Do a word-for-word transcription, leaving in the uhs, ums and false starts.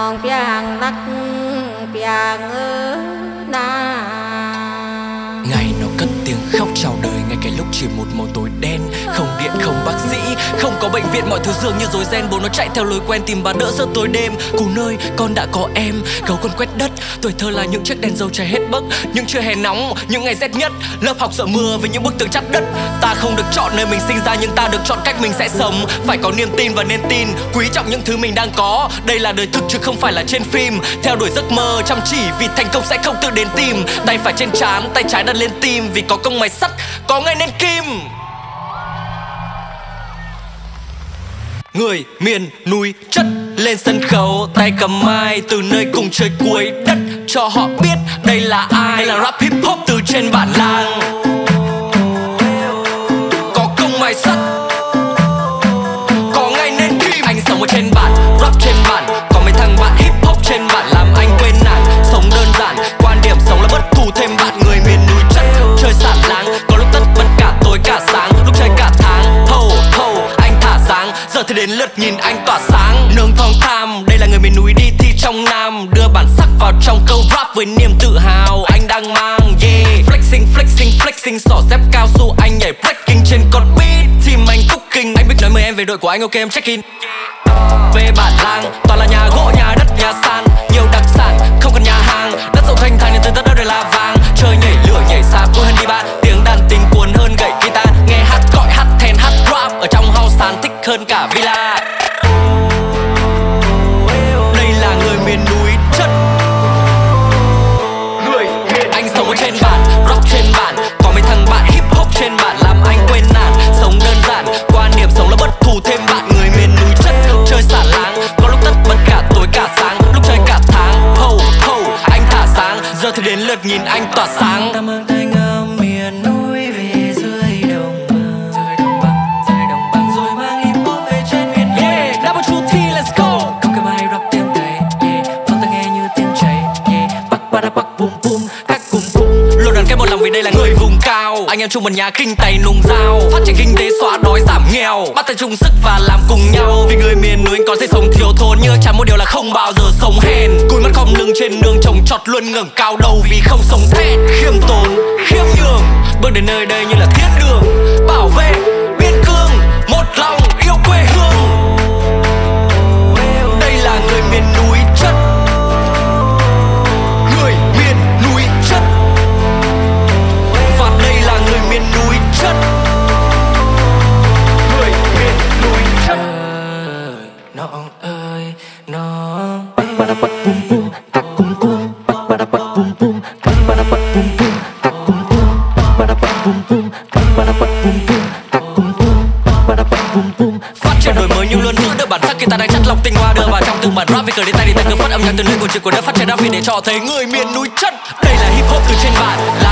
nòng piang nắc piang ơ na. Ngày nó cất tiếng khóc chào đời, ngay cái lúc chỉ một màu tối đen. Không điện, không bác sĩ, không có bệnh viện, mọi thứ dường như rối ren. Bố nó chạy theo lối quen tìm bà đỡ giữa tối đêm. Cù nơi con đã có em, gấu con quét đất. Tuổi thơ là những chiếc đèn dầu cháy hết bấc, những trưa hè nóng, những ngày rét nhất. Lớp học sợ mưa với những bức tường chắt đất. Ta không được chọn nơi mình sinh ra, nhưng ta được chọn cách mình sẽ sống. Phải có niềm tin và nên tin, quý trọng những thứ mình đang có. Đây là đời thực chứ không phải là trên phim. Theo đuổi giấc mơ chăm chỉ, vì thành công sẽ không tự đến tìm. Tay phải trên trán, tay trái đặt lên tim, vì có công mài sắt, có ngày nên kim. Người miền núi chất lên sân khấu, tay cầm mai từ nơi cùng trời cuối đất. Cho họ biết đây là ai, là rap hip hop từ trên bản làng. Có công mài sắt, có ngày nên kim. Anh sống ở trên bản, rap trên bản. Có mấy thằng bạn hip hop trên bản làm anh quên nản. Sống đơn giản, quan điểm sống là bất thù thêm bạn. Người miền núi chất chơi xả láng, có lúc tất bật cả tối cả sáng, lúc chơi cả tháng. Hầu hầu anh thả dáng, giờ thì đến lượt nhìn anh tỏa sáng. Nương thong tham, đây là người miền núi đi thi trong Nam. Đưa bản sắc vào trong câu rap với niềm tự hào anh đang mang. Yeah, flexing flexing flexing, xỏ dép cao su anh nhảy breaking trên con beat. Team anh cooking, anh biết nói mời em về đội của anh, ok em check in. Về bản làng, toàn là nhà gỗ, nhà đất, nhà sàn. Nhiều đặc sản, không cần nhà hàng. Đất rộng thanh thản nên từ tất đâu đều là vàng. Chơi nhảy lửa nhảy xa vui hơn đi bạn. Tiếng đàn tình cuốn hơn gậy guitar. Nghe hát gọi hát then hát rap. Ở trong house sàn thích hơn cả villa. Đây là người miền núi chất. Người miền anh sống ở trên bản, rock trên bản. Có mấy thằng bạn hip hop trên bản làm anh quên nản. Sống đơn giản, quan điểm sống là bất thù thêm bạn. Người miền núi chất chơi xả láng, có lúc tất bật cả tối cả sáng, lúc chơi cả tháng. Hầu hầu anh thả sáng, giờ thì đến lượt nhìn anh tỏa sáng. Ta mang thanh âm miền núi về dưới đồng bằng, dưới đồng bằng, dưới đồng bằng, rồi mang hip hop về trên miền núi. Yeah, double true T, let's go. Không cái mai rap tiếng Tây, yeah, phong ta nghe như tiếng cháy, yeah, bắc ba da bắc bum bum, các cùng cùng. Lô đoàn kết một lòng vì đây là người vùng cao. Anh em chung một nhà kinh tay nung dao, phát triển kinh tế xóa đói giảm nghèo, bắt tay chung sức và làm cùng nhau. Vì người miền núi có thể sống thiếu thốn, nhưng chẳng một điều là không bao giờ sống hèn. Cúi mắt khom lưng trên nương trồng trọt luôn ngẩng cao đầu, vì không sống thẹn. Khiêm tốn, khiêm nhường, bước đến nơi đây như là thiên đường. Bảo vệ biên cương, một lòng yêu quê hương. Đây là người miền núi chất. Người miền núi chất. Và đây là người miền núi chất. Người miền núi chất. Nong ơi, nong ơi, ba da bắc bum bum, các cùng cùng, ba da bắc bum bum, ba da bắc bum bum, các cùng cùng, ba da bắc bum bum, ba da bắc bum bum, các cùng cùng, ba da bắc bum bum. Phát triển đổi mới nhưng luôn giữ được bản sắc, khi ta đang chất lòng tinh hoa đưa vào trong từng bản rap. Vì cờ đến tay đi tay cứ phát âm nhạc từ nơi của trực của đất phát triển ra vì để cho thấy người miền núi chất. Đây là hip hop từ trên bản.